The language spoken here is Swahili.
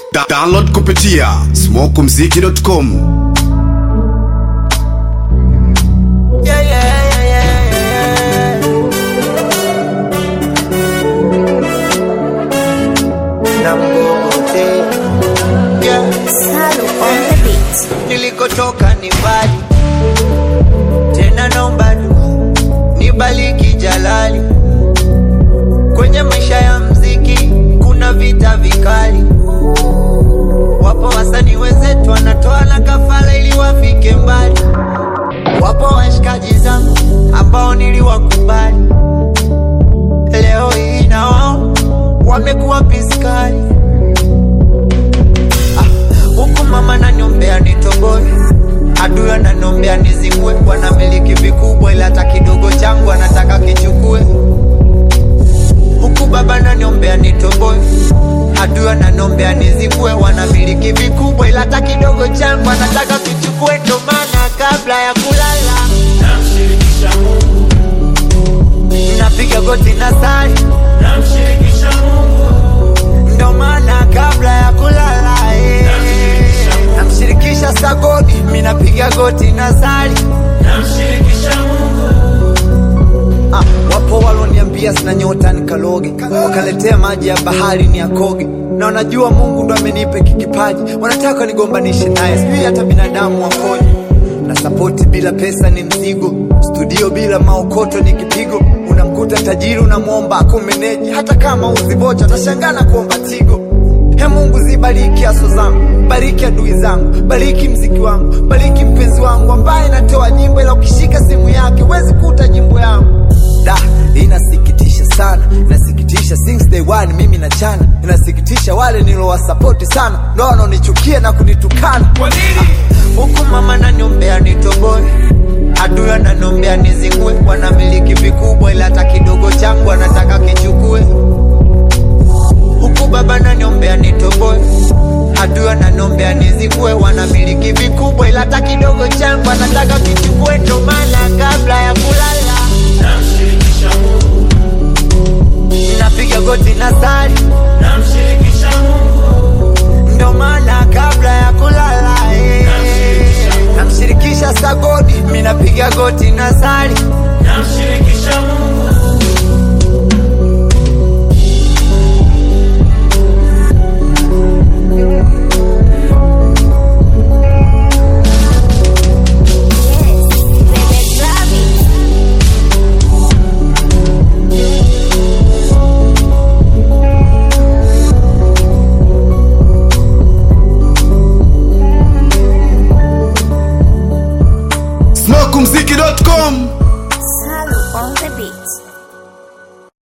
Download kupitia smokumziki.com. Nilikotoka ni mbali, tena naomba nibaliki jalali. Kwenye maisha ya mziki kuna vita vikali. Wapo wasanii wenzetu wanatoa na kafala ili wafike mbali. Wapo washikaji zangu ambao niliwakubali, leo hii na wao wamekuwa piskali. Huku mama naniombea nitoboe, adui ananiombea nizikwe. Wanamiliki vikubwa ila hata kidogo changu anataka kichukue. Huku baba naniombea nitoboe, adui ananiombea nizikwe. Wanamiliki vikubwa ila hata kidogo changu anataka kichukue. Ndo maana kabla ya kulala namshirikisha Mungu, napiga goti na sali, namshirikisha Mungu. ndo maana kabla ya kulala namshirikisha sagodi, mimi napiga goti na sali, Namshirikisha Mungu. Wapo waloniambia sina nyota nikaloge, wakaletea maji ya bahari ni akoge. Na wanajua Mungu ndo amenipa kikipaji, wanataka nigombanishe naye, sijui hata binadamu wakoje. Na support bila pesa ni mzigo, studio bila maokoto ni kipigo. Unamkuta tajiri unamuomba akumeneji, hata kama uzibocha atashangana kuomba tigo. He Mungu zibariki aso zangu, bariki adui zangu, bariki mziki wangu, bariki mpenzi wangu ambaye natoa nyimbo ila ukishika simu yake huwezi kuta nyimbo yangu. Inasikitisha sana, inasikitisha since day one mimi na chana. Inasikitisha wale nilowasapoti sana ndo wanaonichukia na kunitukana. Kwa nini? Huku mama naniombea nitoboe, adui ananiombea nizikwe. Wanamiliki vikubwa ila hata kidogo changu anataka kichukue. Huku baba naniombea nitoboe, adui ananiombea nizikwe. Wanamiliki vikubwa ila hata kidogo changu anataka kichukue. Ndo maana kabla ya kulala Namshirikisha Mungu, napiga goti na sali, namshirikisha Mungu. ndo maana kabla ya kulala namshirikisha sagodi, mimi napiga goti na sali, Namshirikisha Mungu. smokumziki.com.